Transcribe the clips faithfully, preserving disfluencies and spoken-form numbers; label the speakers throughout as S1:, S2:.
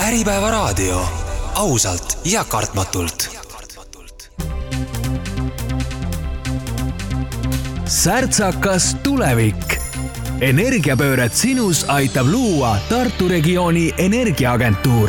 S1: Äripäeva raadio. Ausalt ja kartmatult. Särtsakas tulevik. Energiapööret sinus aitab luua Tartu regiooni energiaagentuur.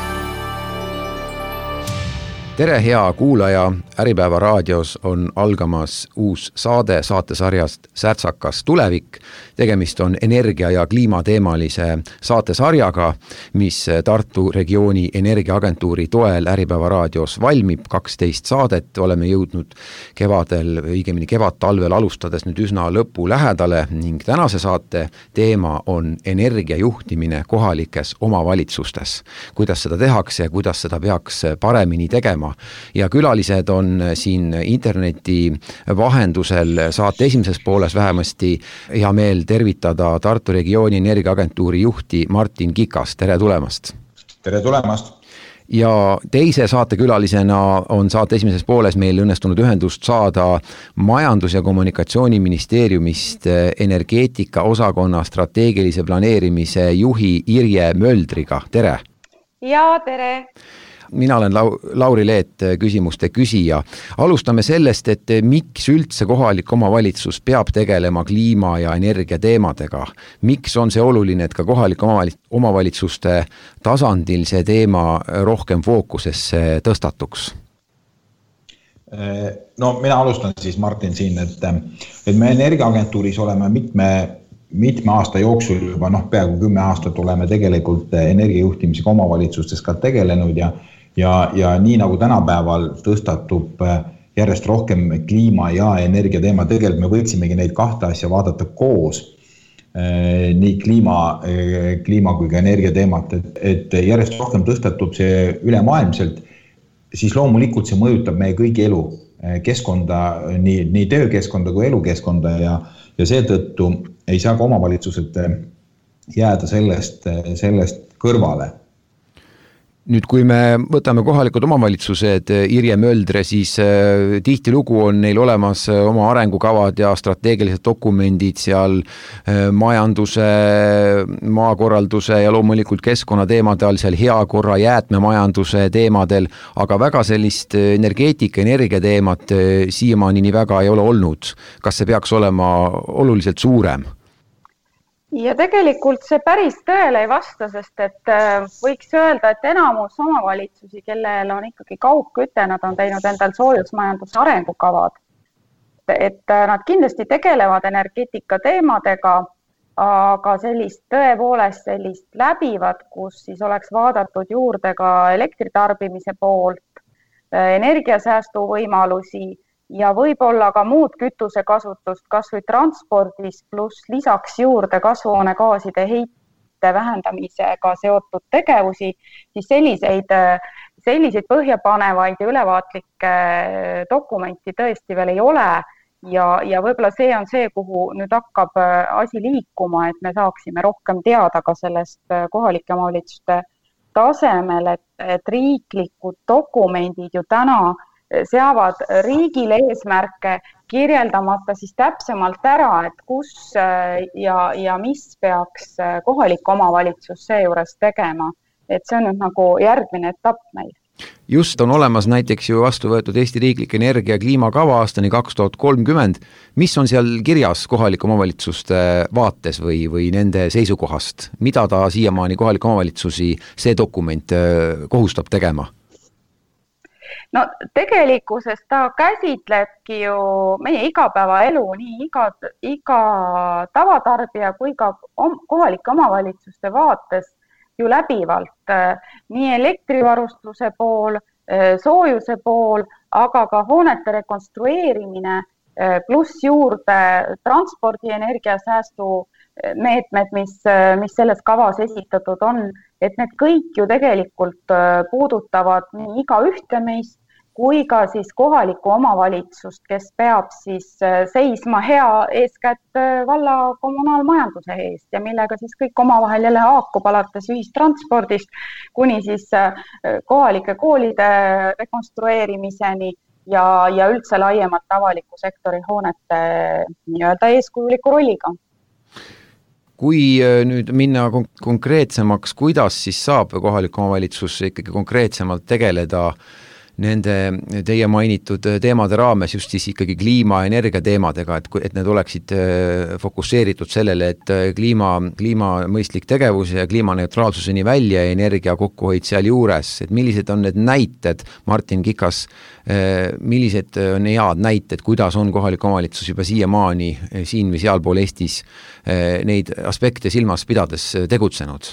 S2: Tere hea kuulaja, Äripäeva raadios on algamas uus saade saatesarjast Särtsakas tulevik. Tegemist on energia- ja kliimateemalise saatesarjaga, mis Tartu regiooni energiaagentuuri toel Äripäeva raadios valmib. kaksteist saadet oleme jõudnud kevadel, õigemini kevad-talvel alustades nüüd üsna lõpu lähedale ning tänase saate teema on energiajuhtimine kohalikes omavalitsustes. Kuidas seda tehakse ja kuidas seda peaks paremini tegema. Ja külalised on siin interneti vahendusel saate esimeses pooles vähemasti hea meel tervitada Tartu regiooni energiaagentuuri juhti Martin Kikas. Tere tulemast!
S3: Tere tulemast!
S2: Ja teise saatekülalisena on saate esimeses pooles meil õnnestunud ühendust saada Majandus- ja Kommunikatsiooniministeeriumist energeetika osakonna strateegilise planeerimise juhi Irje Möldriga. Tere!
S4: Ja tere!
S2: Mina olen Lauri Leet, küsimuste küsija. Alustame sellest, et miks üldse kohalik omavalitsus peab tegelema kliima- ja energiateemadega. Miks on see oluline, et ka kohalik omavalitsuste tasandil see teema rohkem fookusesse tõstatuks?
S3: No mina alustan siis Martin siin, et, et me energiaagentuuris oleme mitme mitme aasta jooksul juba noh, peaaegu kümme aastat oleme tegelikult energiajuhtimisega omavalitsustes ka tegelenud ja Ja, ja nii nagu tänapäeval tõstatub järjest rohkem kliima ja energia teema, tegelikult me võiksimegi neid kahte asja vaadata koos, nii kliima, kliima kui ka energia teemat, et, et järjest rohkem tõstatub see ülemaailmselt, siis loomulikult see mõjutab meie kõigi elu, keskkonda, nii, nii töökeskkonda kui elukeskkonda ja, ja seetõttu ei saa ka omavalitsused jääda sellest, sellest kõrvale.
S2: Nüüd, kui me võtame kohalikud omavalitsused, Irje Möldre, siis tihti lugu on neil olemas oma arengukavad ja strateegilised dokumendid seal majanduse, maakorralduse ja loomulikult keskkonnateemade all, seal heakorra jäätmemajanduse teemadel, aga väga sellist energeetika, energia teemat siiamaani nii väga ei ole olnud. Kas see peaks olema oluliselt suurem?
S4: Ja tegelikult see päris tõele ei vasta, sest et võiks öelda, et enamus omavalitsusi, kellel on ikkagi kaugküte, nad on teinud endal soojusmajanduse arengukavad. Et nad kindlasti tegelevad energeetika teemadega, aga sellist tõepoolest sellist läbivad, kus siis oleks vaadatud juurde ka elektritarbimise poolt, energiasäästu võimalusi, ja võib-olla ka muud kütuse kasutust, kas või transpordis, pluss lisaks juurde kasvuhoonegaaside heite vähendamisega seotud tegevusi, siis selliseid, selliseid põhjapanevaid ja ülevaatlikke dokumenti tõesti veel ei ole. Ja, ja võib-olla see on see, kuhu nüüd hakkab asi liikuma, et me saaksime rohkem teada ka sellest kohalike omavalitsuste tasemel, et, et riiklikud dokumendid ju täna seavad riigile eesmärke kirjeldamata siis täpsemalt ära, et kus ja, ja mis peaks kohalik omavalitsus seejuures tegema. Et see on nüüd nagu järgmine etapp meil.
S2: Just on olemas näiteks ju vastu võetud Eesti riiklik energia- ja kliimakava aastani kaks tuhat kolmkümmend. Mis on seal kirjas kohalik omavalitsuste vaates või, või nende seisukohast? Mida ta siiamaani kohalik omavalitsusi see dokument kohustab tegema?
S4: No tegelikkuses ta käsitlebki ju meie igapäevaelu nii iga, iga tavatarbija kui ka om, kohalike omavalitsuste vaates ju läbivalt nii elektrivarustuse pool, soojuse pool, aga ka hoonete rekonstrueerimine pluss juurde transpordi energiasäästu meetmed, mis, mis selles kavas esitatud on, et need kõik ju tegelikult puudutavad nii iga ühte meist kui ka siis kohalikku omavalitsust, kes peab siis seisma hea eeskätt valla kommunaalmajanduse eest ja millega siis kõik omavahel jälle haakub alates ühistranspordist kuni siis kohalike koolide rekonstrueerimiseni ja, ja üldse laiemalt avaliku sektori hoonete nii-öelda eeskujuliku rolliga.
S2: kui nüüd minna konkreetsemaks, kuidas siis saab kohalik omavalitsus ikkagi konkreetsemalt tegeleda nende teie mainitud teemade raames just siis ikkagi kliima- ja energia teemadega, et, et need oleksid fokusseeritud sellele, et kliima, kliima mõistlik tegevus ja kliimaneutraalsuseni välja ja energia kokkuhoid seal juures. Et millised on need näited, Martin Kikas, millised on head näited, kuidas on kohalik omavalitsus juba siiamaani siin või sealpool Eestis neid aspekte silmas pidades tegutsenud?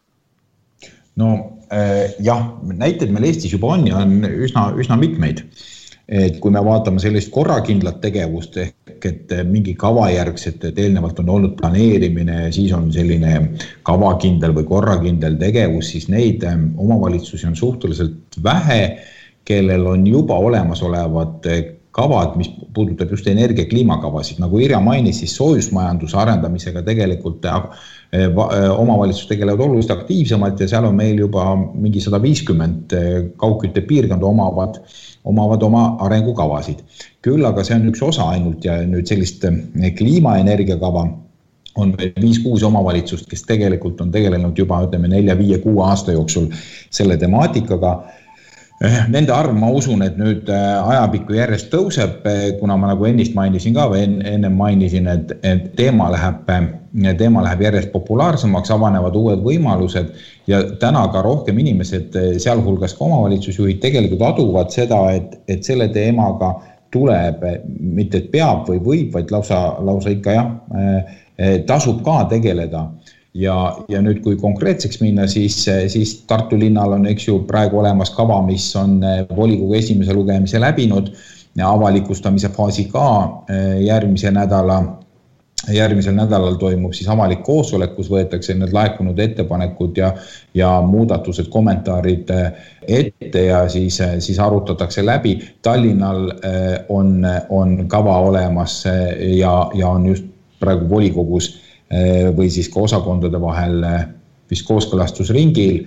S3: No äh, jah, näited meil Eestis juba on ja on üsna, üsna mitmeid. Et kui me vaatame sellist korrakindlat tegevust, ehk et mingi kavajärgset, et eelnevalt on olnud planeerimine ja siis on selline kavakindel või korrakindel tegevus, siis neid omavalitsusi on suhteliselt vähe, kellel on juba olemas olevad kavad, mis puudutab just energia kliimakavasid. Nagu Irja mainis, siis soojusmajanduse arendamisega tegelikult omavalitsus tegelevad oluliselt aktiivsemalt ja seal on meil juba mingi sada viiskümmend kaugkütte piirkonda omavad, omavad oma arengukavasid. Küll aga see on üks osa ainult ja nüüd sellist kliimaenergiakava on meil viis-kuus omavalitsust, kes tegelikult on tegelenud juba ütleme nelja-viie-kuue aasta jooksul selle temaatikaga. Nende arv, ma usun, et nüüd ajapikku järjest tõuseb, kuna ma nagu ennist mainisin ka või ennem mainisin, et, et teema, läheb, teema läheb järjest populaarsemaks, avanevad uued võimalused ja täna ka rohkem inimesed, sealhulgas ka omavalitsusjuhid, tegelikult aduvad seda, et, et selle teemaga tuleb, mitte et peab või võib, vaid lausa, lausa ikka jah, tasub ka tegeleda. Ja, ja nüüd kui konkreetseks minna, siis, siis Tartu linnal on eks ju praegu olemas kava, mis on volikogu esimese lugemise läbinud ja avalikustamise faasi ka järgmise nädala, järgmisel nädalal toimub siis avalik koosolek, kus võetakse need laekunud ettepanekud ja, ja muudatused, kommentaarid ette ja siis, siis arutatakse läbi. Tallinnal on, on kava olemas ja, ja on just praegu volikogus või siis ka osakondade vahel vist kooskõlastusringil.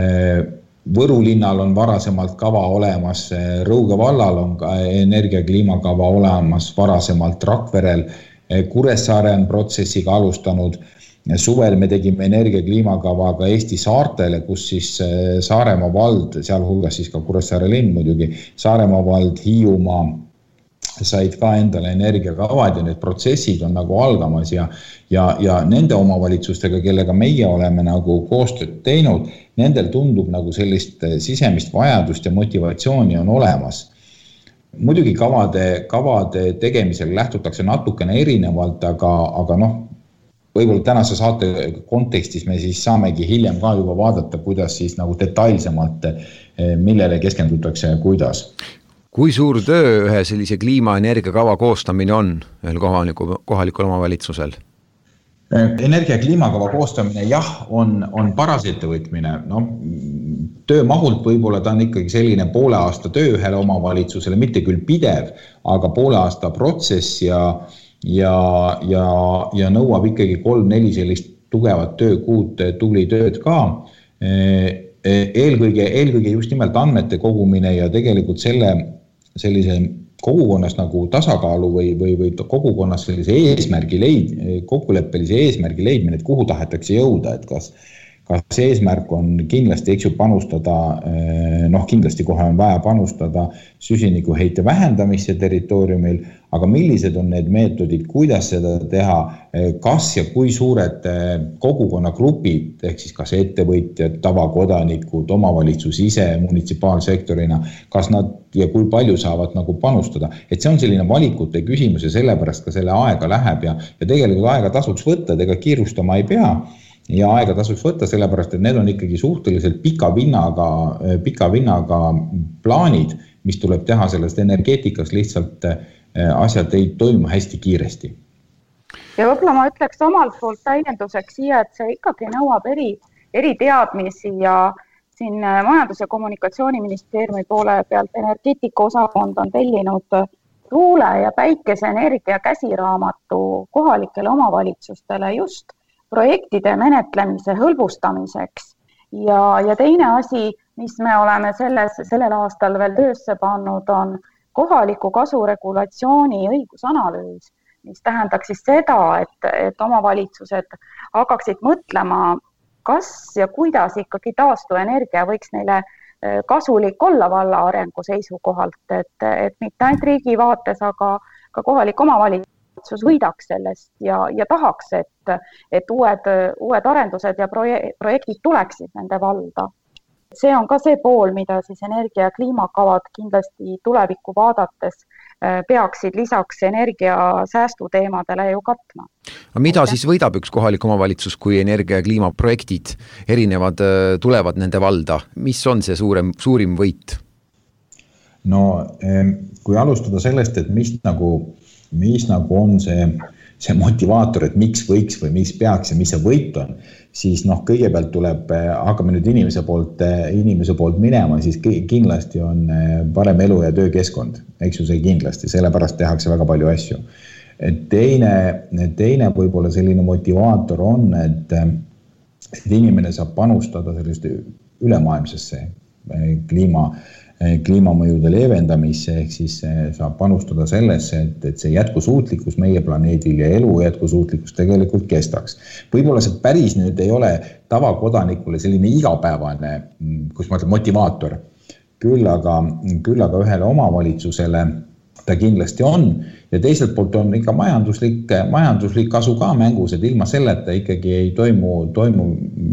S3: Võru linnal on varasemalt kava olemas, Rõuge vallal on ka energia kliimakava olemas varasemalt Rakverel, Kuressaare on protsessiga alustanud. Suvel me tegime energia kliimakava ka Eesti saartele, kus siis Saaremaa vald, sealhulgas siis ka Kuressaare linn muidugi, Saaremaa vald, Hiiumaa said ka endale energiakavad ja need protsessid on nagu algamas ja, ja, ja nende omavalitsustega, kellega meie oleme nagu koostööd teinud, nendel tundub nagu sellist sisemist vajadust ja motivatsiooni on olemas. Muidugi kavade, kavade tegemisel lähtutakse natukene erinevalt, aga, aga noh, võib-olla tänase saate kontekstis me siis saamegi hiljem ka juba vaadata, kuidas siis nagu detailsemalt, millele keskendutakse ja kuidas.
S2: Kui suur töö ühe sellise kliimaenergiakava koostamine on ühel kohalikul, kohalikul omavalitsusel?
S3: Energia kliimakava koostamine jah, on, on paras ettevõtmine. No, töömahult võib-olla ta on ikkagi selline poole aasta töö ühele omavalitsusele, mitte küll pidev, aga poole aasta protsess ja, ja, ja, ja nõuab ikkagi kolm-neli sellist tugevat töökuud, tubli tööd ka. Eelkõige, eelkõige just nimelt andmete kogumine ja tegelikult selle sellise kogukonnas nagu tasakaalu või, või, või kogukonnas sellise eesmärgi leid, kokkuleppelise eesmärgi leidmine, et kuhu tahetakse jõuda, et kas, kas eesmärk on kindlasti, eks ju, panustada, noh kindlasti kohe on vaja panustada süsinikuheite vähendamisse territooriumil, aga millised on need meetodid, kuidas seda teha, kas ja kui suured kogukonnagrupid, ehk siis kas ettevõtjad, tavakodanikud, omavalitsus ise munitsipaalsektorina, kas nad ja kui palju saavad nagu panustada. Et see on selline valikute küsimus ja sellepärast ka selle aega läheb ja, ja tegelikult aega tasuks võtta, et ega kiirustama ei pea ja aega tasuks võtta sellepärast, et need on ikkagi suhteliselt pika vinnaga, pika vinnaga plaanid, mis tuleb teha sellest energeetikas lihtsalt asjad ei toimu hästi kiiresti.
S4: Ja võib-olla ma ütleks omalt poolt täienduseks siia, et see ikkagi nõuab eri, eri teadmisi ja siin Majandus- ja Kommunikatsiooniministeeriumi poole pealt energeetika osakond on tellinud tuule- ja päikeseenergia käsiraamatu kohalikele omavalitsustele just projektide menetlemise hõlbustamiseks. Ja, ja teine asi, mis me oleme selles, sellel aastal veel töösse pannud, on kohaliku kasuregulatsiooni õigusanalüüs. mis tähendaks siis seda, et, et omavalitsused hakkaksid mõtlema, kas ja kuidas ikkagi taastuvenergia võiks neile kasulik olla valla arengu seisukohalt, et, et mitte ainult riigi vaates, aga ka kohalik omavalitsus võidaks sellest ja, ja tahaks, et, et uued, uued arendused ja proje, projektid tuleksid nende valda. See on ka see pool, mida siis energia- ja kliimakavad kindlasti tulevikku vaadates peaksid lisaks energiasäästu teemadele ju katma.
S2: Mida siis võidab üks kohalik omavalitsus, kui energia- ja kliimaprojektid erinevad tulevad nende valda? Mis on see suurem, suurim võit?
S3: No kui alustada sellest, et mis nagu, mis nagu on see, see motivaator, et miks võiks või miks peaks ja mis see võit on, siis noh, kõigepealt tuleb, hakkame nüüd inimese poolt, inimese poolt minema, siis kindlasti on parem elu- ja töökeskkond, eks ju see kindlasti, sellepärast tehakse väga palju asju. Et teine, teine võib-olla selline motivaator on, et, et inimene saab panustada sellist ülemaailmsesse kliima, kliimamõjude leevendamisse, ehk siis saab panustada sellesse, et, et see jätkusuutlikkus meie planeedil ja elu jätkusuutlikkus tegelikult kestaks. Võib-olla see päris nüüd ei ole tavakodanikule selline igapäevane, kus ma ütlen, motivaator, küll aga, küll aga ühele omavalitsusele ta kindlasti on ja teiselt poolt on ikka majanduslik, majanduslik kasu ka mängus, et ilma selleta ikkagi ei toimu, toimu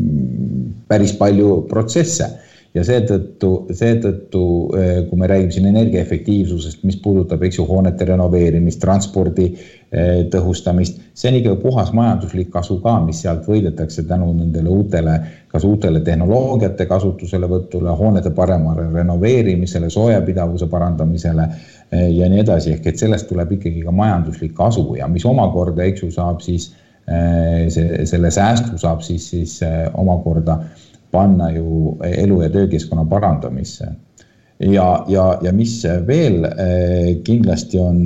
S3: päris palju protsesse. Ja seetõttu, seetõttu, kui me räägime siin energiaefektiivsusest, mis puudutab eks ju, hoonete renoveerimist, transpordi tõhustamist, see on ikka puhas majanduslik kasu ka, mis sealt võidetakse tänu nendele uutele, kas uutele tehnoloogiate kasutusele võtule, hoonete paremale renoveerimisele, soojapidavuse parandamisele ja nii edasi. Ehk et sellest tuleb ikkagi ka majanduslik kasu ja mis omakorda eks ju, saab siis, see, selle säästu saab siis, siis omakorda panna ju elu- ja töökeskkonna parandamisse. Ja, ja, ja mis veel kindlasti on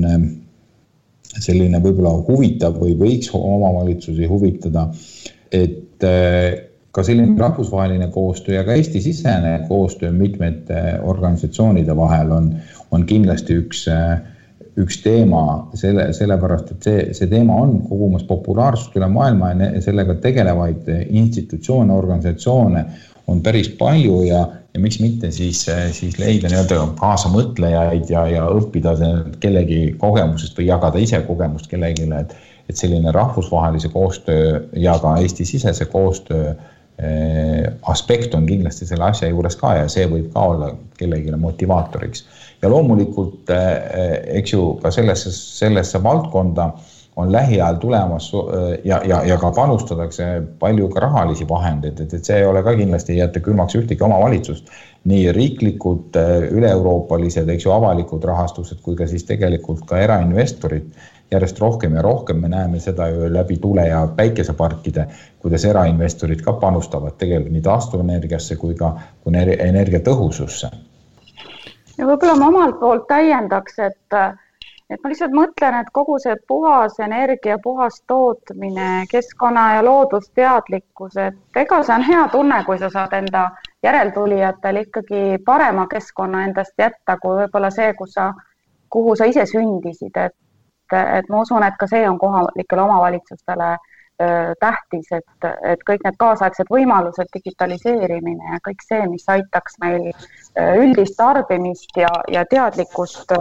S3: selline võib-olla huvitav või võiks omavalitsusi huvitada, et ka selline rahvusvaheline koostöö ja ka Eesti-sisene koostöö mitmete organisatsioonide vahel on, on kindlasti üks üks teema, selle, sellepärast, et see, see teema on kogumas populaarsust üle maailma ja sellega tegelevaid institutsioone, organisatsioone on päris palju ja, ja miks mitte siis, siis leida nii-öelda kaasa mõtlejaid ja, ja õppida kellegi kogemusest või jagada ise kogemust kellegile, et, et selline rahvusvahelise koostöö ja ka Eesti-sisese koostöö aspekt on kindlasti selle asja juures ka ja see võib ka olla kellegile motivaatoriks. Ja loomulikult, eks ju, ka sellesse, sellesse valdkonda on lähiajal tulemas ja, ja, ja ka panustadakse palju ka rahalisi vahendeid, et, et see ei ole ka kindlasti ei jätta külmaks ühtegi omavalitsust. Nii riiklikud, üle-euroopalised, eks ju, avalikud rahastused kui ka siis tegelikult ka erainvestorid järjest rohkem ja rohkem. Me näeme seda ju läbi tule- ja päikeseparkide, kuidas erainvestorid ka panustavad tegelikult nii taastuvenergiasse kui ka kui energiatõhususse.
S4: Ja võib-olla ma omalt poolt täiendaks, et, et ma lihtsalt mõtlen, et kogu see puhas energia, puhas tootmine, keskkonna ja loodusteadlikkus, et ega see on hea tunne, kui sa saad enda järeltulijatel ikkagi parema keskkonna endast jätta, kui võib-olla see, kus sa, kuhu sa ise sündisid. Et, et ma usun, et ka see on kohalikele omavalitsustele tähtis, et, et kõik need kaasaegsed võimalused, digitaliseerimine ja kõik see, mis aitaks meil üldist tarbimist ja, ja teadlikkust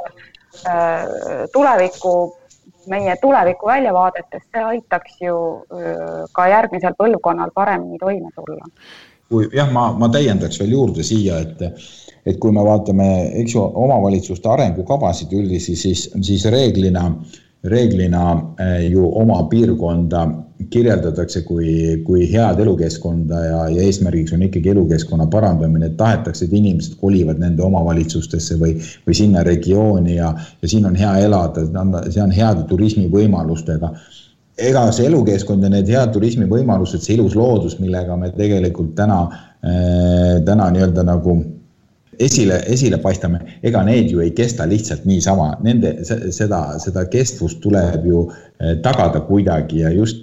S4: tuleviku, meie tuleviku väljavaadetes, see aitaks ju ka järgmisel põlvkonnal paremini toime tulla.
S3: Kui, jah, ma, ma täiendaks veel juurde siia, et, et kui me vaatame eks ju, omavalitsuste arengukavasid üldisi, siis, siis reeglina reeglina ju oma piirkonda kirjeldatakse kui, kui head elukeskkonda ja, ja eesmärgiks on ikkagi elukeskkonna parandamine, et tahetakse, et inimesed kolivad nende omavalitsustesse või, või sinna regiooni ja, ja siin on hea elada, see on heade turismivõimalustega. Ega see elukeskkond ja need head turismivõimalused, see ilus loodus, millega me tegelikult täna, täna nii-öelda nagu Esile, esile paistame, ega need ju ei kesta lihtsalt niisama. Nende, seda, seda kestvust tuleb ju tagada kuidagi ja just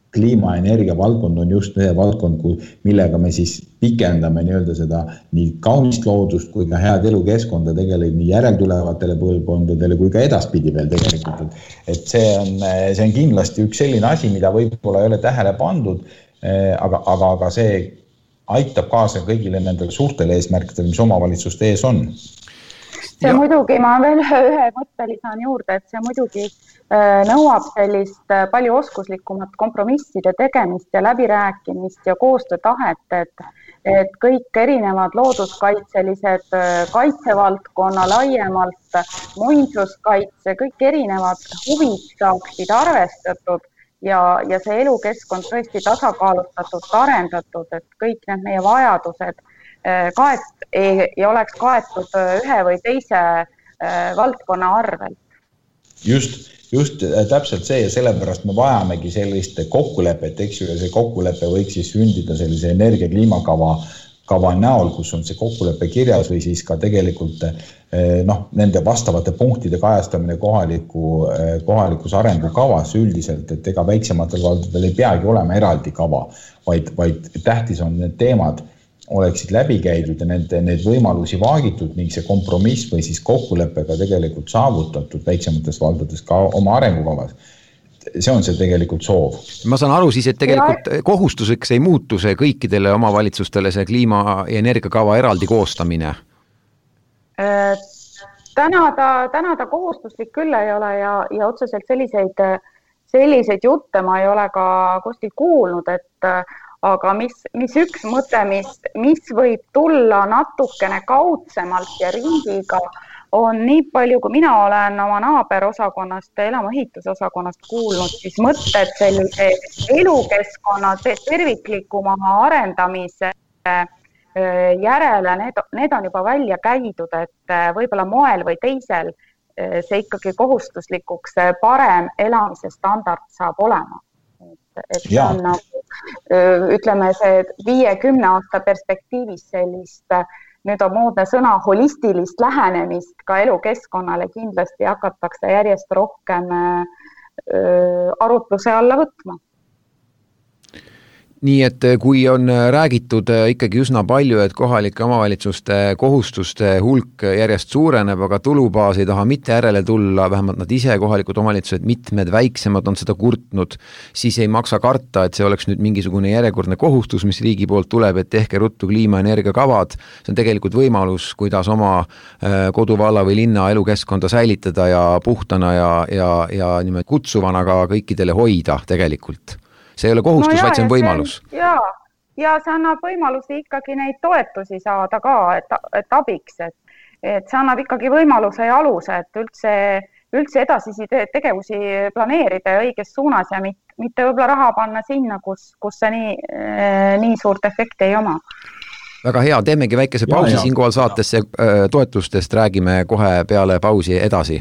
S3: kliimaenergia valdkond on just see valdkond, millega me siis pikendame nii-öelda seda nii kaunist loodust kui ka head elukeskkonda tegelikult nii järeltulevatele põlvkondadele kui ka edaspidi veel tegelikult. Et see on, see on kindlasti üks selline asi, mida võib-olla ei ole tähele pandud, aga, aga, aga see aitab kaasa kõigile nendele suurtele eesmärkidele, mis omavalitsuste ees on.
S4: See ja. Muidugi, ma veel ühe mõtte lisan juurde, et see muidugi nõuab sellist palju oskuslikumat kompromisside tegemist ja läbirääkimist ja koostöötahet, et, et kõik erinevad looduskaitselised kaitsevaldkonna laiemalt, muinsuskaitse, kõik erinevad huvid saaksid arvestatud ja, ja see elukeskkond tõesti tasakaalustatud, arendatud, et kõik need meie vajadused kaet, ei, ei oleks kaetud ühe või teise valdkonna arvel.
S3: Just, just täpselt see ja sellepärast me vajamegi sellist kokkulepet, eks ju, ja see kokkulepe võiks siis sündida sellise energia kliimakava kava näol, kus on see kokkulepe kirjas või siis ka tegelikult noh, nende vastavate punktide kajastamine kohaliku, kohalikus arengukavas üldiselt, et ega väiksematel valdadel ei peagi olema eraldi kava, vaid, vaid tähtis on need teemad oleksid läbi käidud ja need, need võimalusi vaagitud ning see kompromiss või siis kokkuleppega tegelikult saavutatud väiksemates valdades ka oma arengukavas. See on see tegelikult soov.
S2: Ma saan aru siis, et tegelikult ja. Kohustuseks ei muutu see kõikidele omavalitsustele see kliima- ja energiakava eraldi koostamine?
S4: Täna ta, täna ta kohustuslik küll ei ole ja, ja otseselt selliseid, selliseid jutte ma ei ole ka kuskil kuulnud, et aga mis, mis üks mõte, mis, mis võib tulla natukene kaudsemalt ja ringiga, on nii palju, kui mina olen oma naaberosakonnast, elamuehitusosakonnast kuulnud, siis mõtted sellise elukeskkonna terviklikuma arendamise järele, need, need on juba välja käidud, et võib-olla moel või teisel see ikkagi kohustuslikuks parem elamise standard saab olema. Et see on nagu, ütleme, see viiekümne aasta perspektiivis sellist, nüüd on muudne sõna holistilist lähenemist ka elukeskkonnale kindlasti hakatakse järjest rohkem arutluse alla võtma.
S2: Nii et kui on räägitud ikkagi üsna palju, et kohalike omavalitsuste kohustuste hulk järjest suureneb, aga tulubaas ei taha mitte järele tulla, vähemalt nad ise kohalikud omavalitsused, mitmed väiksemad on seda kurtnud, siis ei maksa karta, et see oleks nüüd mingisugune järjekordne kohustus, mis riigi poolt tuleb, et tehke ruttu kliimaenergia kavad. See on tegelikult võimalus, kuidas oma koduvalla või linna elukeskkonda säilitada ja puhtana ja, ja, ja niimoodi kutsuvana ka kõikidele hoida tegelikult. See ei ole kohustus, no jaa, vaid see on võimalus.
S4: See, jaa, ja see annab võimalusi ikkagi neid toetusi saada ka, et, et abiks, et, et see annab ikkagi võimaluse ja aluse, et üldse, üldse edasisi tegevusi planeerida õiges suunas ja mitte, mitte võib-olla raha panna sinna, kus, kus see nii, nii suurt efekti ei oma.
S2: Väga hea, teemegi väikese pausi siinkohal saatesse toetustest, räägime kohe peale pausi edasi.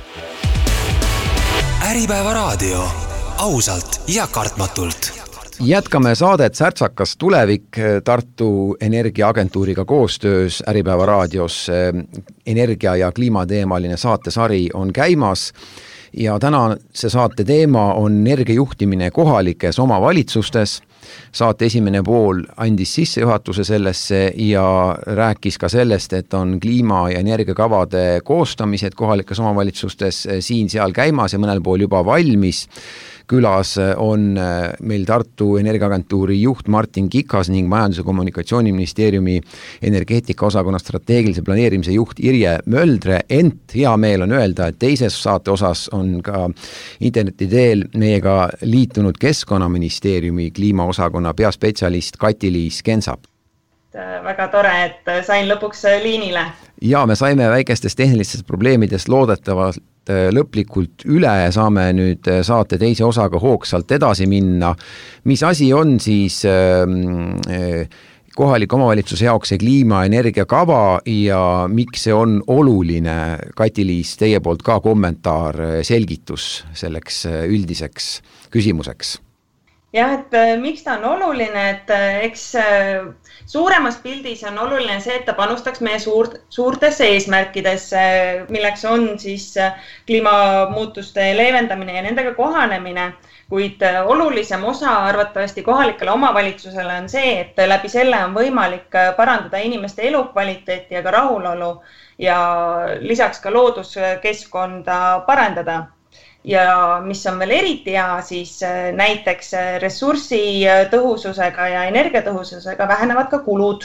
S1: Äripäeva raadio. Ausalt ja kartmatult.
S2: Jätkame saadet Särtsakas tulevik Tartu Energiaagentuuriga koostöös Äripäeva raadios. Energia- ja kliimateemaline saatesari on käimas ja täna see saate teema on energiajuhtimine kohalikes omavalitsustes. Saate esimene pool andis sissejuhatuse sellesse ja rääkis ka sellest, et on kliima- ja energiakavade koostamised kohalikes omavalitsustes siin seal käimas ja mõnel pool juba valmis. Külas on meil Tartu Energiaagentuuri juht Martin Kikas ning Majandus- ja Kommunikatsiooniministeeriumi energeetikaosakonna strateegilise planeerimise juht Irje Möldre. Ent hea meel on öelda, et teises saate osas on ka interneti teel meiega liitunud Keskkonnaministeeriumi kliimaosakonna peaspetsialist Kati-Liis Kensap.
S5: Väga tore, et sain lõpuks liinile.
S2: Ja me saime väikestest tehnilistest probleemidest loodetavalt lõplikult üle, saame nüüd saate teise osaga hoogsalt edasi minna. Mis asi on siis kohalik omavalitsuse jaoks see kliima- ja energiakava ja miks see on oluline? Kati-Liis, teie poolt ka kommentaar, selgitus selleks üldiseks küsimuseks.
S5: jah, et miks ta on oluline, et eks suuremas pildis on oluline see, et ta panustaks meie suur, suurtesse eesmärkidesse, milleks on siis kliimamuutuste leevendamine ja nendega kohanemine, kuid olulisem osa arvatavasti kohalikele omavalitsusele on see, et läbi selle on võimalik parandada inimeste elukvaliteeti ja ka rahulolu ja lisaks ka looduskeskkonda parandada. Ja mis on veel eriti hea, siis näiteks ressursi tõhususega ja energiatõhususega vähenevad ka kulud.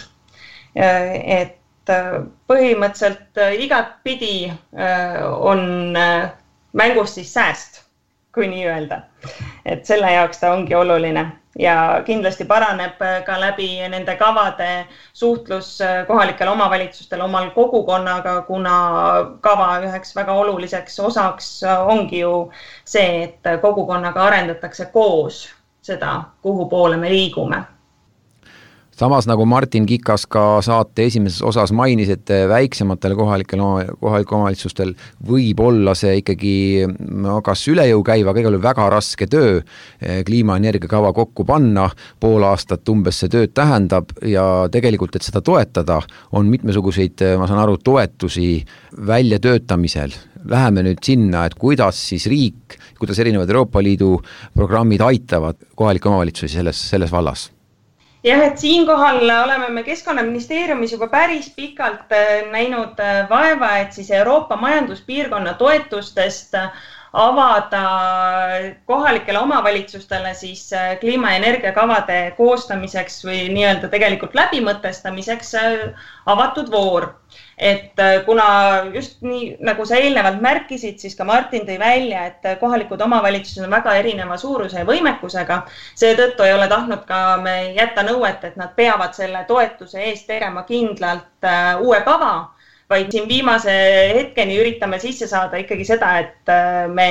S5: Et põhimõtteliselt igat pidi on mängus siis sääst, kui nii öelda. Et selle jaoks ta ongi oluline. Ja kindlasti paraneb ka läbi nende kavade suhtlus kohalikel omavalitsustel omal kogukonnaga, kuna kava üheks väga oluliseks osaks ongi ju see, et kogukonnaga arendatakse koos seda, kuhu poole me liigume.
S2: Samas nagu Martin Kikas ka saate esimeses osas mainis, et väiksematele kohalikel kohalikel omavalitsustel võib olla see ikkagi no, kas üle jõu käiva, kõige oli väga raske töö kliimaenergiakava kokku panna, pool aastat umbes see tööd tähendab ja tegelikult, et seda toetada, on mitmesuguseid, ma saan aru, toetusi väljatöötamisel. Läheme nüüd sinna, et kuidas siis riik, kuidas erinevad Euroopa Liidu programmid aitavad kohalike omavalitsusi selles, selles vallas?
S5: Jah, et siinkohal oleme me Keskkonnaministeeriumis juba päris pikalt näinud vaeva, et siis Euroopa majanduspiirkonna toetustest avada kohalikele omavalitsustele siis kliimaenergiakavade koostamiseks või nii-öelda tegelikult läbimõtestamiseks avatud voor. Et kuna just nii, nagu sa eelnevalt märkisid, siis ka Martin tõi välja, et kohalikud omavalitsused on väga erineva suuruse ja võimekusega. Seetõttu ei ole tahtnud ka me jätta nõuet, et nad peavad selle toetuse eest tegema kindlalt uue kava, vaid siin viimase hetkeni üritame sisse saada ikkagi seda, et me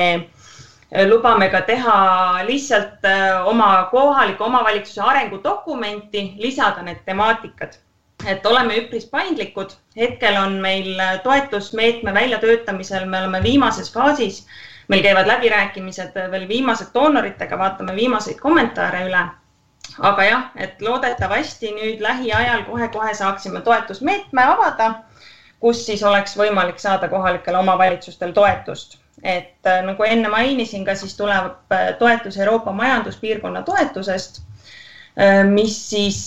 S5: lubame ka teha lihtsalt oma kohaliku omavalitsuse arengudokumenti, lisada need temaatikad. Et oleme üpris paindlikud. Hetkel on meil toetusmeetme väljatöötamisel, me oleme viimases faasis, meil käivad läbirääkimised veel viimased doonoritega, vaatame viimaseid kommentaare üle. Aga jah, et loodetavasti nüüd lähiajal kohe-kohe saaksime toetusmeetme avada, kus siis oleks võimalik saada kohalikele omavalitsustel toetust. Et nagu enne mainisin ka, siis tuleb toetus Euroopa majanduspiirkonna toetusest, mis siis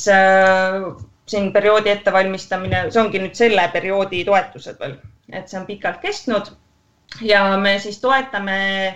S5: siin perioodi ettevalmistamine, see ongi nüüd selle perioodi toetused veel, et see on pikalt kestnud ja me siis toetame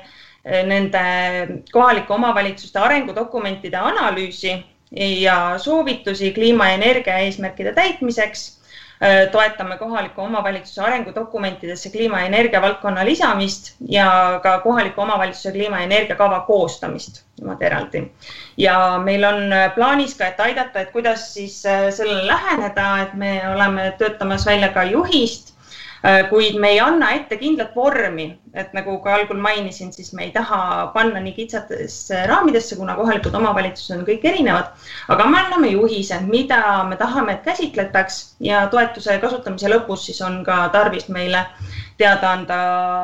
S5: nende kohalike omavalitsuste arengudokumentide analüüsi ja soovitusi kliimaenergia eesmärkide täitmiseks, toetame kohaliku omavalitsuse arengudokumentidesse kliimaenergia valdkonna lisamist ja ka kohaliku omavalitsuse kliimaenergiakava koostamist eraldi. Ja meil on plaanis ka, et aidata, et kuidas siis sellele läheneda, et me oleme töötamas välja ka juhist, kuid me ei anna ette kindlat vormi, et nagu ka algul mainisin, siis me ei taha panna nii kitsatesse raamidesse, kuna kohalikud omavalitsused on kõik erinevad, aga me anname juhise, mida me tahame, et käsitletaks ja toetuse kasutamise lõpus siis on ka tarvis meile teada anda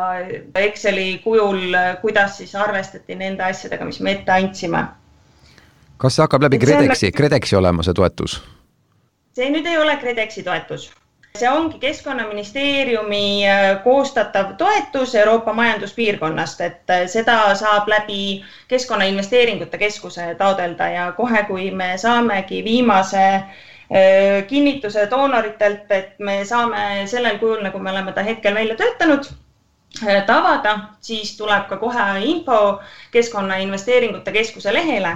S5: Exceli kujul, kuidas siis arvestati nende asjadega, mis me ette andsime.
S2: Kas see hakkab läbi Kredeksi, Kredeksi olema see toetus?
S5: See nüüd ei ole Kredeksi toetus. See ongi Keskkonnaministeeriumi koostatav toetus Euroopa majanduspiirkonnast, et seda saab läbi Keskkonnainvesteeringute keskuse taodelda ja kohe, kui me saamegi viimase kinnituse doonoritelt, et me saame sellel kujul, nagu me oleme ta hetkel välja töötanud, tavada, siis tuleb ka kohe info Keskkonnainvesteeringute keskuse lehele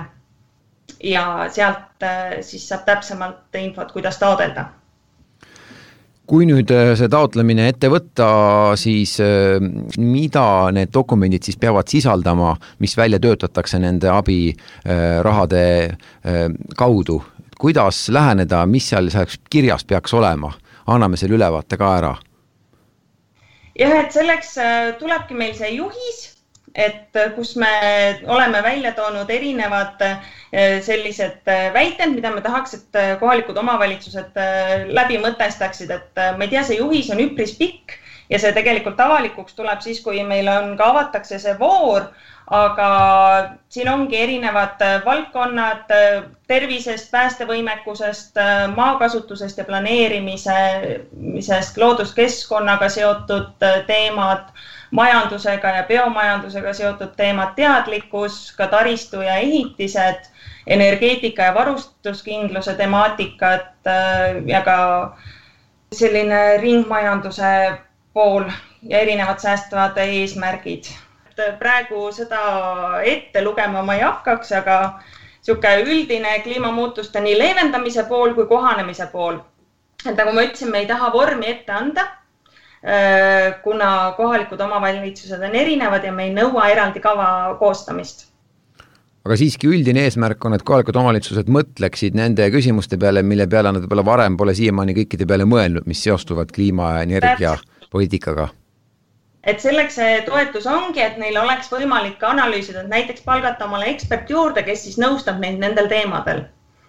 S5: ja sealt siis saab täpsemalt infot, kuidas taodelda.
S2: Kui nüüd see taotlemine ette võtta, siis mida need dokumendid siis peavad sisaldama, mis välja töötatakse nende abirahade kaudu? Kuidas läheneda, mis seal kirjas peaks olema? Anname selle ülevaate ka ära.
S5: Jah, et selleks tulebki meil see juhis, et kus me oleme välja toonud erinevad sellised väited, mida me tahaks, et kohalikud omavalitsused läbi mõtestaksid, et ma ei tea, see juhis on üpris pikk ja see tegelikult avalikuks tuleb siis, kui meil on ka avatakse see voor, aga siin ongi erinevad valdkonnad tervisest, päästevõimekusest, maakasutusest ja planeerimisest, looduskeskkonnaga seotud teemad, majandusega ja biomajandusega seotud teemad, teadlikkus, ka taristu ja ehitised, energeetika ja varustuskindluse temaatikad ja ka selline ringmajanduse pool ja erinevad säästvad eesmärgid. Praegu seda ette lugema ma ei hakkaks, aga siuke üldine kliimamuutuste nii leevendamise pool kui kohanemise pool. Et nagu ma ütlesin, me ei taha vormi ette anda, kuna kohalikud omavalitsused on erinevad ja me ei nõua eraldi kava koostamist.
S2: Aga siiski üldine eesmärk on, et kohalikud omavalitsused mõtleksid nende küsimuste peale, mille peale nad võib-olla varem pole siiamaani kõikide peale mõelnud, mis seostuvad kliima- ja energiapoliitikaga.
S5: Et selleks see toetus ongi, et neil oleks võimalik analüüsida, et näiteks palgata omale ekspert juurde, kes siis nõustab neid nendel teemadel.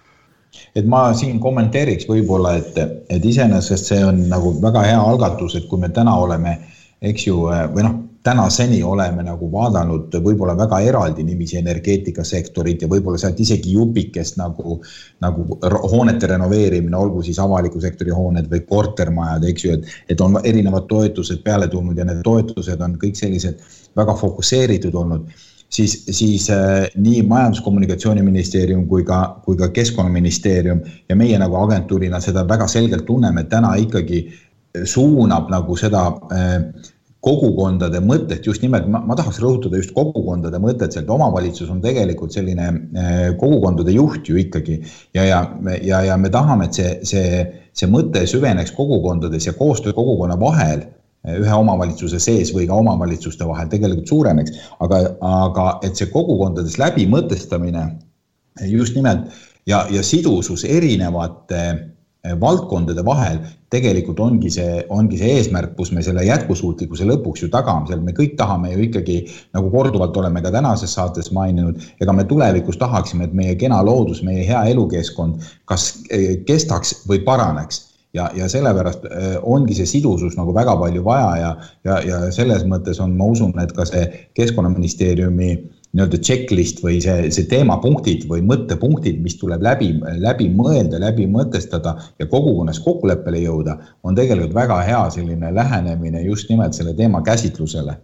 S3: Et ma siin kommenteeriks võib-olla, et, et iseenesest see on nagu väga hea algatus, et kui me täna oleme, eks ju, või noh, täna seni oleme nagu vaadanud võib-olla väga eraldi nimisi energeetikasektorit ja võib-olla sealt isegi jupikest nagu, nagu hoonete renoveerimine, olgu siis avaliku sektori hooned või kortermajad, eks ju, et, et on erinevad toetused peale tulnud ja need toetused on kõik sellised väga fokusseeritud olnud, siis, siis äh, nii Majandus-Kommunikatsiooniministeerium kui ka, kui ka Keskkonnaministeerium ja meie nagu agentuurina seda väga selgelt tunneme, et täna ikkagi suunab nagu seda äh, kogukondade mõtet, just nimelt, ma, ma tahaks rõhutada just kogukondade mõtet, et omavalitsus on tegelikult selline kogukondade juht ju ikkagi ja, ja, ja, ja me tahame, et see, see, see mõte süveneks kogukondades ja koostöö kogukonna vahel ühe omavalitsuse sees või ka omavalitsuste vahel tegelikult suureneks, aga, aga et see kogukondades läbi mõtestamine just nimelt ja, ja sidusus erinevate valdkondade vahel tegelikult ongi see, ongi see eesmärk, kus me selle jätkusuutlikkuse lõpuks ju tagame, seal me kõik tahame ju ikkagi, nagu korduvalt oleme ka tänases saates maininud, ega me tulevikus tahaksime, et meie kena loodus, meie hea elukeskkond kas kestaks või paraneks. Ja, ja sellepärast ongi see sidusus nagu väga palju vaja ja, ja, ja selles mõttes on, ma usun, et ka see Keskkonnaministeeriumi nii-öelda checklist või see, see teemapunktid või mõttepunktid, mis tuleb läbi, läbi mõelda, läbi mõtestada ja kogukonnas kokkuleppele jõuda, on tegelikult väga hea selline lähenemine just nimelt selle teema käsitlusele.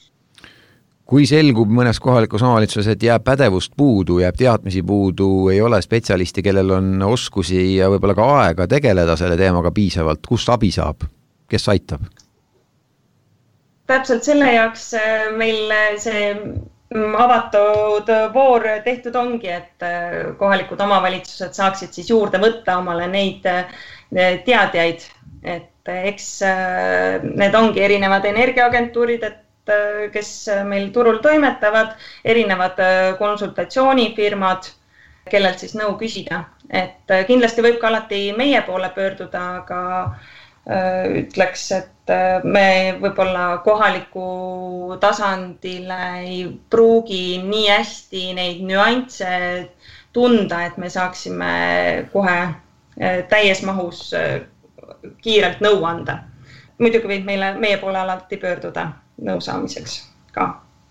S2: Kui selgub mõnes kohalikus omavalitsuses, et jääb pädevust puudu, jääb teadmisi puudu, ei ole spetsialisti, kellel on oskusi ja võib-olla ka aega tegeleda selle teemaga piisavalt, kust abi saab? Kes aitab?
S5: Täpselt selle jaoks meil see avatud voor tehtud ongi, et kohalikud omavalitsused saaksid siis juurde võtta omale neid teadjaid, et eks need ongi erinevad energiaagentuurid, et kes meil turul toimetavad, erinevad konsultatsioonifirmad, kellelt siis nõu küsida. Et kindlasti võib ka alati meie poole pöörduda, aga ütleks, et me võib-olla kohaliku tasandile ei pruugi nii hästi neid nüansse tunda, et me saaksime kohe täies mahus kiirelt nõu anda. Muidugi võib meile, meie poole alati pöörduda nõu saamiseks ka.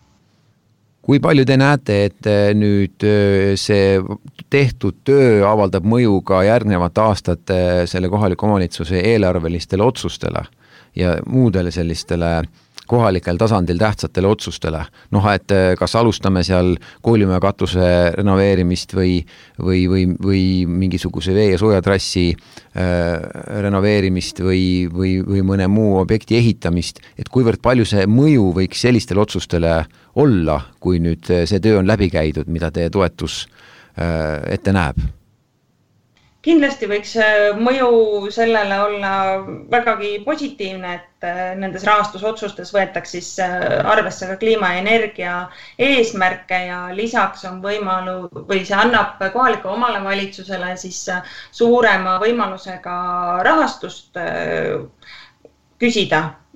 S2: Kui palju te näete, et nüüd see tehtud töö avaldab mõju ka järgnevat aastat selle kohaliku omavalitsuse eelarvelistele otsustele ja muudele sellistele kohalikel tasandil tähtsatele otsustele? Noh, et kas alustame seal koolimaja katuse renoveerimist või, või, või, või mingisuguse vee- ja soojatrassi äh, renoveerimist või, või, või mõne muu objekti ehitamist, et kuivõrd palju see mõju võiks sellistele otsustele olla, kui nüüd see töö on läbi käidud, mida teie toetus äh, ette näeb?
S5: Kindlasti võiks mõju sellele olla vägagi positiivne, et nendes rahastusotsustes võetaks siis arvesse ka kliima ja energia eesmärke ja lisaks on võimalu, või see annab kohaliku omavalitsusele siis suurema võimalusega rahastust küsida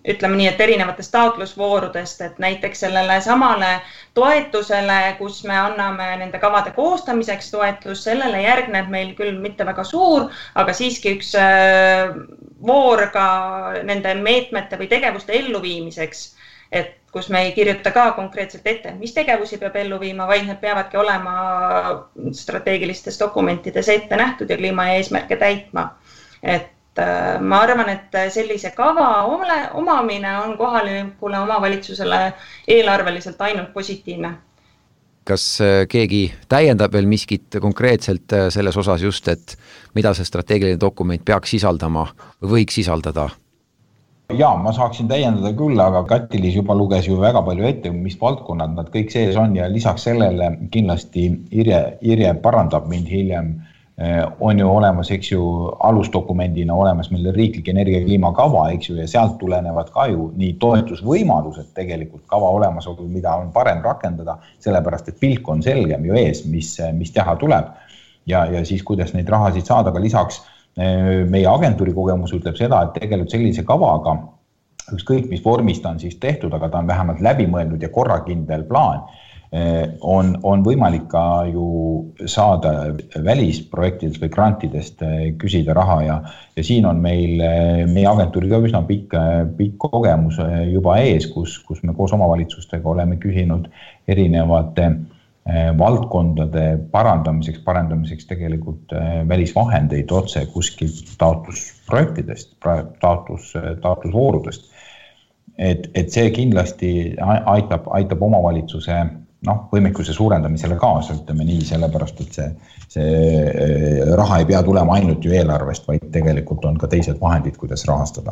S5: ütleme nii, et erinevatest taotlusvoorudest, et näiteks sellele samale toetusele, kus me anname nende kavade koostamiseks toetus, sellele järgneb meil küll mitte väga suur, aga siiski üks voor ka nende meetmete või tegevuste elluviimiseks, et kus me ei kirjuta ka konkreetselt ette, mis tegevusi peab ellu viima, vaid need peavadki olema strateegilistes dokumentides ette nähtud ja kliimaeesmärke täitma. Et ma arvan, et sellise kava omamine on kohalikule omavalitsusele eelarveliselt ainult positiivne.
S2: Kas keegi täiendab veel miskit konkreetselt selles osas just, et mida see strateegiline dokument peaks sisaldama või võiks sisaldada?
S3: Ja, ma saaksin täiendada küll, aga Kati-Liis juba luges ju väga palju ette, mis valdkonnad nad kõik sees on ja lisaks sellele kindlasti Irje, Irje parandab mind hiljem, on ju olemas, eks ju, alusdokumendina olemas meil riiklik energia- ja kliimakava, eks ju, ja sealt tulenevad ka ju nii toetusvõimalused tegelikult kava olemasolu, mida on parem rakendada, sellepärast, et pilk on selgem ju ees, mis, mis teha tuleb ja, ja siis kuidas neid rahasid saada, aga lisaks meie agentuuri kogemus ütleb seda, et tegelikult sellise kavaga, ükskõik mis vormis ta on siis tehtud, aga ta on vähemalt läbimõeldud ja korrakindel plaan, on, on võimalik ka ju saada välisprojektidest või grantidest küsida raha ja, ja siin on meil, meie agentuuri ka üsna pikk, pikk kogemus juba ees, kus, kus me koos omavalitsustega oleme küsinud erinevate valdkondade parandamiseks, parendamiseks tegelikult välisvahendeid otse kuskilt taotlusprojektidest, taotlus, taotlusvoorudest. Et, et see kindlasti aitab, aitab omavalitsuse noh, võimekuse suurendamisele kaasa, ütleme nii, sellepärast, et see, see raha ei pea tulema ainult ju eelarvest, vaid tegelikult on ka teised vahendid, kuidas rahastada.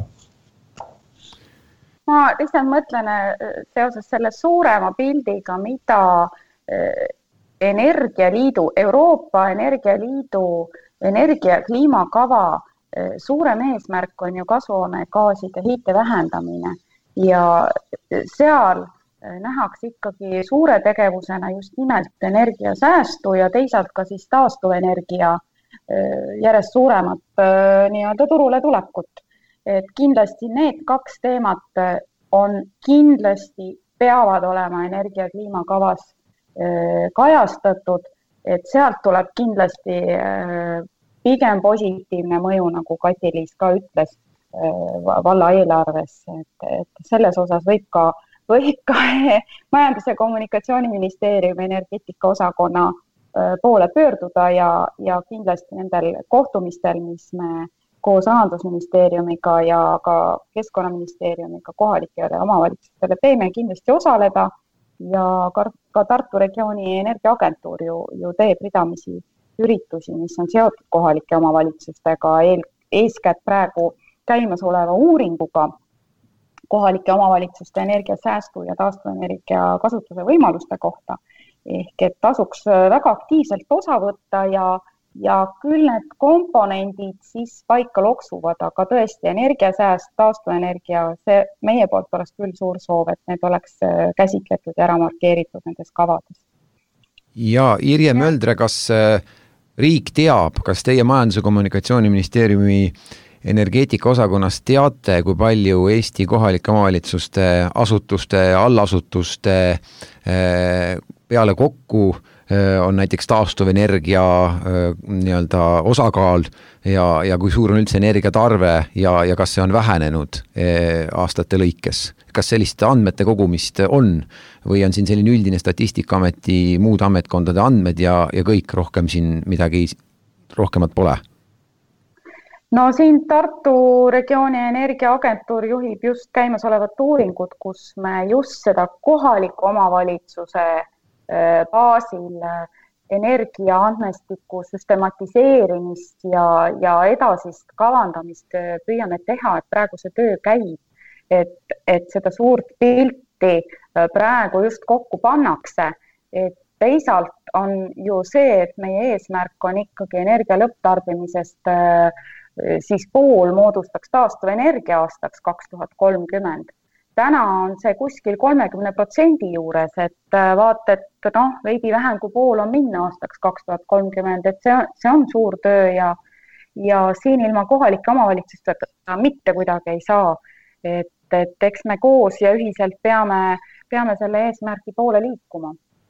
S4: Ma lihtsalt mõtlen seoses selle suurema pildiga, mida Energialiidu, Euroopa Energialiidu energia- ja kliimakava suurem eesmärk on ju kasvuhoonegaaside heite vähendamine ja seal nähakse ikkagi suure tegevusena just nimelt energiasäästu ja teisalt ka siis taastuvenergia järjest suuremat nii-öelda turule tulekut. Et kindlasti need kaks teemat on kindlasti peavad olema energia- ja kliimakavas kajastatud, et sealt tuleb kindlasti pigem positiivne mõju, nagu Kati-Liis ka ütles, valla eelarves, et, et selles osas võib ka, võib ka Majandus- ja Kommunikatsiooniministeeriumi energeetika osakonna poole pöörduda ja, ja kindlasti nendel kohtumistel, mis me koos Rahandusministeeriumiga ja ka Keskkonnaministeeriumiga kohalikele omavalitsustele teeme, kindlasti osaleda ja ka Tartu regiooni energiaagentuur ju, ju teeb ridamisi üritusi, mis on seotud kohalike omavalitsustega, eel, eeskätt praegu käimas oleva uuringuga kohalike omavalitsuste energiasäästu ja taastuvenergia kasutuse võimaluste kohta. Ehk et tasuks väga aktiivselt osa võtta ja ja küll need komponendid siis paika loksuvad, aga tõesti energiasääst, taastuenergia, see meie poolt oleks küll suur soov, et need oleks käsitletud ja ära markeeritud nendes kavades.
S2: Ja Irje Möldre, kas riik teab, kas teie Majandus- ja Kommunikatsiooniministeeriumi energeetika osakonnas teate, kui palju Eesti kohalike omavalitsuste, asutuste, allasutuste peale kokku on näiteks taastuvenergia nii-öelda osakaal ja, ja kui suur on üldse energiatarve ja, ja kas see on vähenenud aastate lõikes? Kas selliste andmete kogumist on või on siin selline üldine Statistikaameti muud ametkondade andmed ja, ja kõik rohkem siin midagi rohkemat pole?
S4: No siin Tartu regiooni energiaagentuur juhib just käimasolevat uuringut, kus me just seda kohaliku omavalitsuse baasil energia andmestiku süstematiseerimist ja, ja edasist kavandamist püüame teha, et praegu see töö käib, et, et seda suurt pilti praegu just kokku pannakse, et teisalt on ju see, et meie eesmärk on ikkagi energia lõpptarbimisest siis pool moodustaks taastuvenergia aastaks kaks tuhat kolmkümmend. Täna on see kuskil kolmekümne protsendi juures, et vaata, et noh, veidi vähem kui pool on minna aastaks kaks tuhat kolmkümmend, et see on, see on suur töö ja, ja siin ilma kohalike omavalitsustega mitte kuidagi ei saa. Et et eks me koos ja ühiselt peame, peame selle eesmärgi poole liikuma.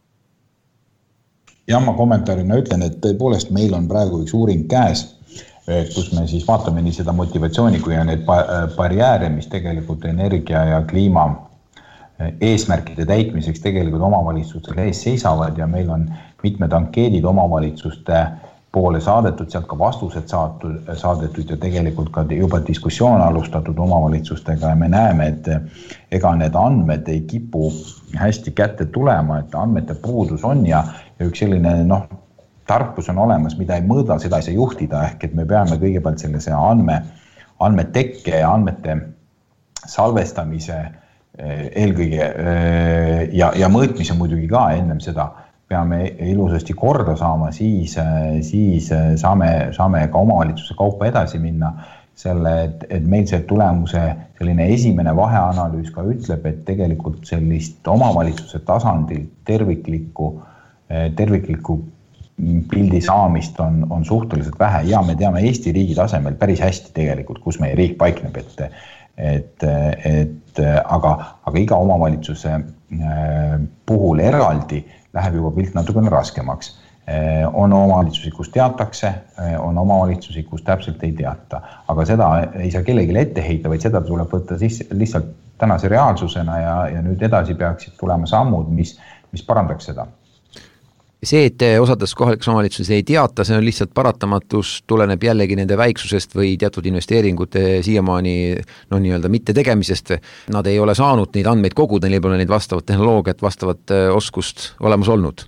S3: Ja ma kommentaarina ütlen, et tõepoolest meil on praegu üks uuring käes, kus me siis vaatame nii seda motivatsiooni kui ja need barjääre, mis tegelikult energia ja kliima eesmärkide täitmiseks tegelikult omavalitsustel ees seisavad ja meil on mitmed ankeedid omavalitsuste poole saadetud, sealt ka vastused saadetud ja tegelikult ka juba diskussioon alustatud omavalitsustega ja me näeme, et ega need andmed ei kipu hästi kätte tulema, et andmete puudus on ja, ja üks selline noh, tarkus on olemas, mida ei mõõda, seda ei saa juhtida, ehk et me peame kõigepealt sellise andme, andmetekke ja andmete salvestamise eelkõige ja, ja mõõtmise muidugi ka ennem seda peame ilusasti korda saama, siis, siis saame, saame ka omavalitsuse kaupa edasi minna selle, et, et meil see tulemuse selline esimene vaheanalüüs ka ütleb, et tegelikult sellist omavalitsuse tasandil terviklikku, terviklikku pildi saamist on, on suhteliselt vähe ja me teame Eesti riigi tasemel päris hästi tegelikult, kus meie riik paikneb, et, et, et aga, aga iga omavalitsuse puhul eraldi läheb juba pilt natukene raskemaks. On omavalitsusi, kus teatakse, on omavalitsusi, kus täpselt ei teata. Aga seda ei saa kellegile ette heita, vaid seda tuleb võtta siis lihtsalt tänase reaalsusena ja, ja nüüd edasi peaksid tulema sammud, mis, mis parandaks seda.
S2: See, et osades kohalikus omavalitsuses ei teata, see on lihtsalt paratamatus, tuleneb jällegi nende väiksusest või teatud investeeringute siiamaani no, nii-öelda mitte tegemisest. Nad ei ole saanud neid andmeid koguda, neil pole neid vastavat tehnoloogiat, vastavat oskust olemas olnud.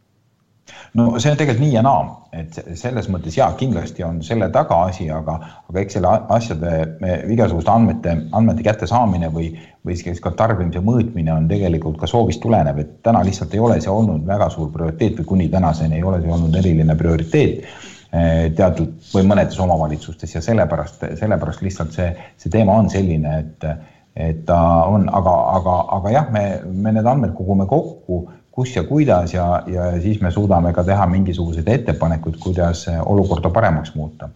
S3: No see on tegelikult nii ja naa, et selles mõttes jaa, kindlasti on selle taga asi, aga, aga eks selle asjade igasuguste andmete, andmete kätte saamine või, või ka tarbimise mõõtmine on tegelikult ka soovist tulenev, et täna lihtsalt ei ole see olnud väga suur prioriteet või kuni tänaseni ei ole see olnud eriline prioriteet teatud või mõnedes omavalitsustes ja sellepärast, sellepärast lihtsalt see, see teema on selline, et, et ta on, aga, aga, aga jah, me, me need andmed kogume kokku, kus ja kuidas ja, ja siis me suudame ka teha mingisuguseid ettepanekuid, kuidas olukorda paremaks muuta.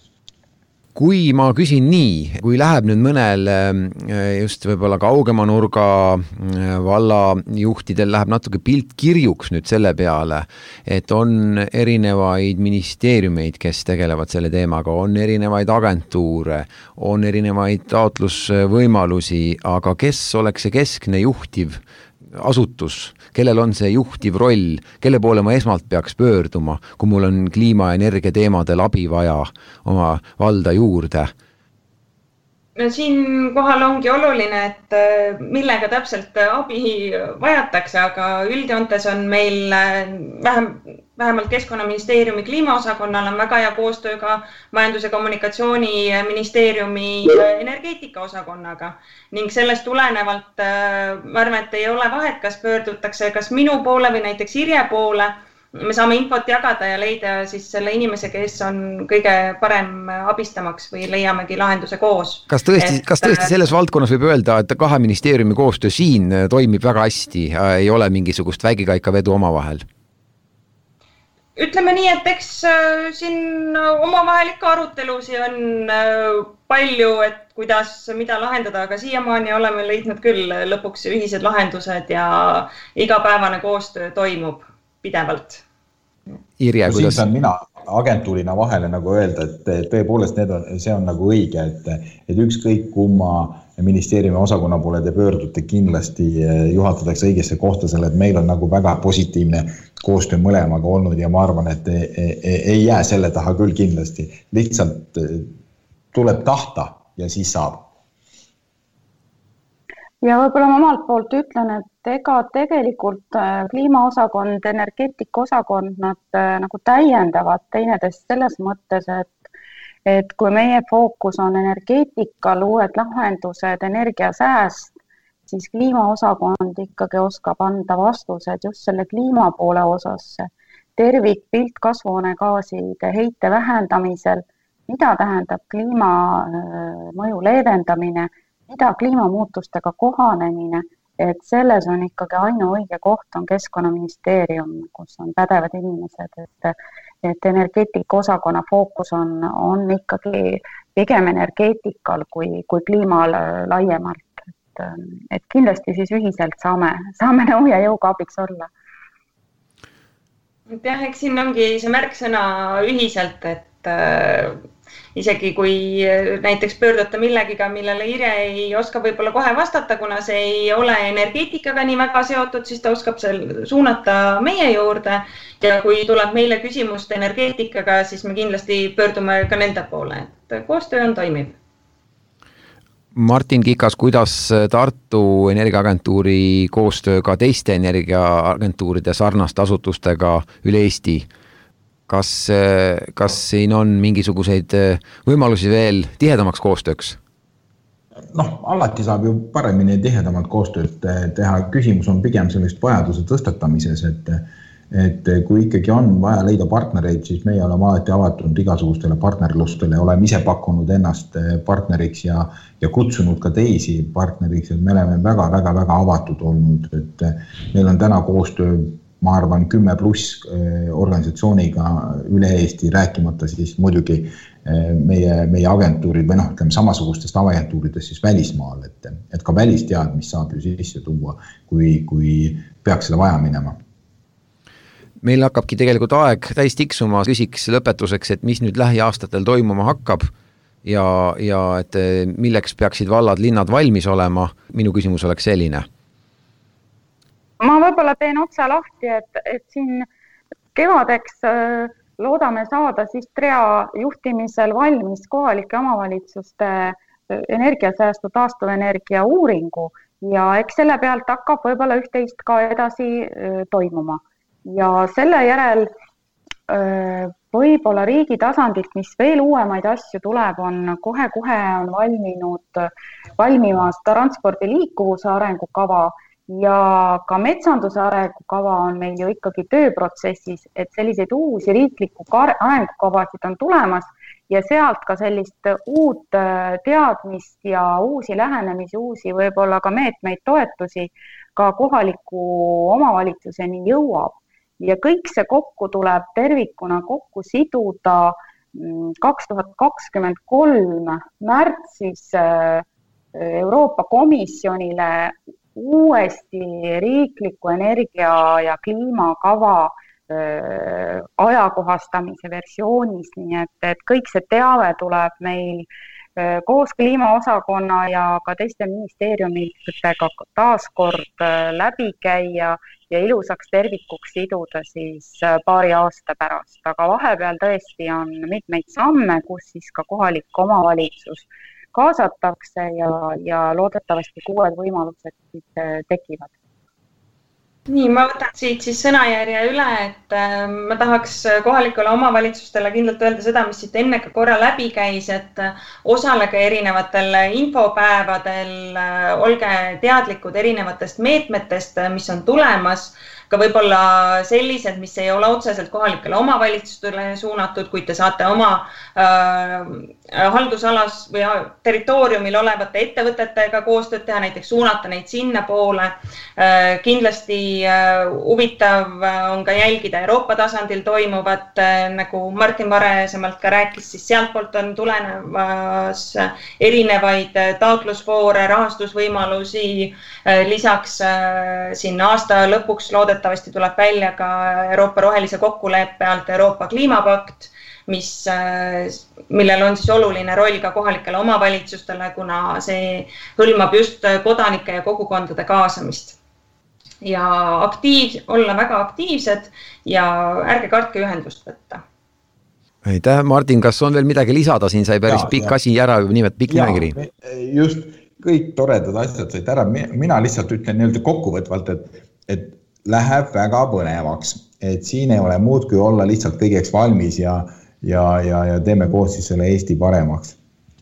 S2: Kui ma küsin nii, kui läheb nüüd mõnel just võib-olla kaugema nurga valla juhtidel läheb natuke pilt kirjuks nüüd selle peale, et on erinevaid ministeeriumeid, kes tegelevad selle teemaga, on erinevaid agentuure, on erinevaid taotlusvõimalusi, aga kes oleks see keskne juhtiv asutus, kellel on see juhtiv roll, kelle poole ma esmalt peaks pöörduma, kui mul on kliima- ja energia teemadel abi vaja oma valda juurde?
S5: No siin kohal ongi oluline, et millega täpselt abi vajatakse, aga üldjoontes on meil vähem, vähemalt Keskkonnaministeeriumi kliimaosakonnal on väga hea koostöö ka Majandus- ja Kommunikatsiooniministeeriumi energeetikaosakonnaga ning sellest tulenevalt ma arvan, et ei ole vahet, kas pöördutakse kas minu poole või näiteks Irje poole. Me saame infot jagada ja leida siis selle inimese, kes on kõige parem abistamaks või leiamegi lahenduse koos.
S2: Kas tõesti, et, kas tõesti selles valdkonnas võib öelda, et kahe ministeeriumi koostöö siin toimib väga hästi, ei ole mingisugust vägikaika vedu omavahel?
S5: Ütleme nii, et eks siin omavahel ikka arutelusi on palju, et kuidas, mida lahendada, aga siiamaani oleme leidnud küll lõpuks ühised lahendused ja igapäevane koostöö toimub pidevalt.
S2: Irje,
S3: no, kuidas? Siin mina agentuurina vahele nagu öelda, et tõepoolest need on, see on nagu õige, et, et ükskõik kumma ministeeriumi osakonna poole te pöördute kindlasti juhatatakse õigesse kohta selle, et meil on nagu väga positiivne koostöö mõlemaga olnud ja ma arvan, et ei, ei jää selle taha küll kindlasti. Lihtsalt tuleb tahta ja siis saab.
S4: Ja võib-olla ma omalt poolt ütlen, et ega tegelikult kliimaosakond, energeetikaosakond, nad nagu täiendavad teineteist selles mõttes, et, et kui meie fookus on energeetikal, uued lahendused, energiasääst, siis kliimaosakond ikkagi oskab anda vastused just selle kliima poole osasse. Tervikpilt kasvuhoonegaaside heite vähendamisel, mida tähendab kliima mõju leevendamine, mida kliimamuutustega kohanemine, et selles on ikkagi ainuõige koht on Keskkonnaministeerium, kus on pädevad inimesed, et, et energeetikaosakonna fookus on, on ikkagi pigem energeetikal kui, kui kliimal laiemalt. et, et kindlasti siis ühiselt saame, saame nõu ja jõuga abiks olla.
S5: jah, eks siin ongi see märksõna ühiselt, et äh, isegi kui näiteks pöördata millegiga, millele Irje ei oska võib-olla kohe vastata, kuna see ei ole energeetikaga nii väga seotud, siis ta oskab seal suunata meie juurde ja kui tuleb meile küsimust energeetikaga, siis me kindlasti pöördume ka nende poole, et koostöö on toimiv.
S2: Martin Kikas, kuidas Tartu Energiaagentuuri koostöö ka teiste energiaagentuuride sarnaste asutustega üle Eesti? Kas, kas siin on mingisuguseid võimalusi veel tihedamaks koostööks?
S3: Noh, alati saab ju paremini tihedamalt koostööd teha. Küsimus on pigem sellist vajaduse tõstatamises, et, et kui ikkagi on vaja leida partnereid, siis meie oleme alati avatud igasugustele partnerlustele. Oleme ise pakkunud ennast partneriks ja, ja kutsunud ka teisi partneriks, et me oleme väga, väga, väga avatud olnud. Et meil on täna koostöö ma arvan, kümme pluss organisatsiooniga üle Eesti, rääkimata siis muidugi meie, meie agentuurid või noh, ütleme samasugustest agentuuridest siis välismaal, et, et ka välisteadmist saab ju sisse tuua, kui, kui peaks seda vaja minema.
S2: Meil hakkabki tegelikult aeg täis tiksuma, küsiks lõpetuseks, et mis nüüd lähiaastatel toimuma hakkab ja, ja et milleks peaksid vallad, linnad valmis olema. Minu küsimus oleks selline.
S4: Ma võib-olla teen otsa lahti, et, et siin kevadeks loodame saada siis T R E A juhtimisel valmis kohalike omavalitsuste energiasäästu taastuvenergia uuringu ja eks selle pealt hakkab võib-olla üht-teist ka edasi toimuma. Ja selle järel võib-olla riigi tasandilt, mis veel uuemaid asju tuleb, on kohe-kohe on valminud, valmimas transpordi liikuvuse arengukava ja ka metsanduse arengukava on meil ju ikkagi tööprotsessis, et selliseid uusi riikliku arengukavasid on tulemas ja sealt ka sellist uut teadmist ja uusi lähenemisi, uusi võib-olla ka meetmeid toetusi ka kohaliku omavalitsuseni jõuab. Ja kõik see kokku tuleb tervikuna kokku siduda kaks tuhat kakskümmend kolm märtsis Euroopa Komisjonile uuesti riikliku energia- ja kliimakava äh, ajakohastamise versioonis, nii et, et kõik see teave tuleb meil äh, koos kliimaosakonna ja ka teiste ministeeriumitega taaskord äh, läbi käia ja ilusaks tervikuks siduda siis äh, paari aasta pärast. Aga vahepeal tõesti on mitmeid samme, kus siis ka kohalik omavalitsus kaasatakse ja, ja loodetavasti uued võimalused tekivad.
S5: Nii, ma võtan siit siis sõnajärje üle, et ma tahaks kohalikule omavalitsustele kindlalt öelda seda, mis siit enne ka korra läbi käis, et osalege erinevatel infopäevadel, olge teadlikud erinevatest meetmetest, mis on tulemas, ka võib-olla sellised, mis ei ole otseselt kohalikele omavalitsustele suunatud, kuid te saate oma äh, haldusalas või territooriumil olevate ettevõtetega koostööd teha, näiteks suunata neid sinna poole. Äh, kindlasti äh, huvitav on ka jälgida Euroopa tasandil toimuvat, äh, nagu Martin varasemalt ka rääkis, siis sealtpoolt on tulenemas erinevaid taotlusvoore, rahastusvõimalusi, äh, lisaks äh, siin aasta lõpuks loodet tavasti tuleb välja ka Euroopa rohelise kokkuleppe alt Euroopa kliimapakt, mis, millel on siis oluline roll ka kohalikele omavalitsustele, kuna see hõlmab just kodanike ja kogukondade kaasamist. Ja aktiiv, olla väga aktiivsed ja ärge kartke ühendust võtta.
S2: Aitäh, Martin, kas on veel midagi lisada? Siin sai päris ja, pikk ja. asi ära, nimet pikk nimekiri.
S3: Just kõik toredad asjad said ära. Mina lihtsalt ütlen nii-öelda kokkuvõtvalt, et, et läheb väga põnevaks, et siin ei ole muud kui olla lihtsalt kõigeks valmis ja, ja, ja, ja teeme koos siis selle Eesti paremaks.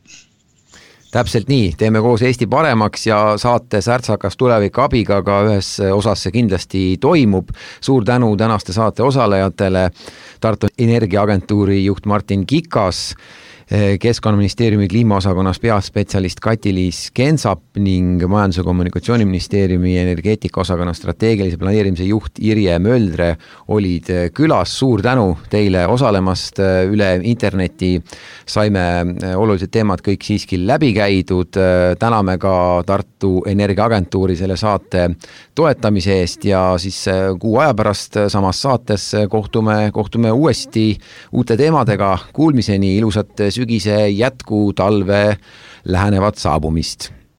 S2: Täpselt nii, teeme koos Eesti paremaks ja saate Särtsakas tulevik abiga ka ühes osas see kindlasti toimub. Suur tänu tänaste saate osalejatele, Tartu Energiaagentuuri juht Martin Kikas, Keskkonnaministeeriumi kliimaosakonnas peaspetsialist Kati-Liis Kensap ning Majandus- ja Kommunikatsiooniministeeriumi energeetikaosakonna strateegilise planeerimise juht Irje Möldre olid külas. Suur tänu teile osalemast üle interneti. Saime olulised teemad kõik siiski läbi käidud. Täname ka Tartu Energiaagentuuri selle saate toetamise eest ja siis kuu aja pärast samas saates kohtume, kohtume uuesti uute teemadega. Kuulmiseni, ilusat sügise jätku, talve lähenevat saabumist.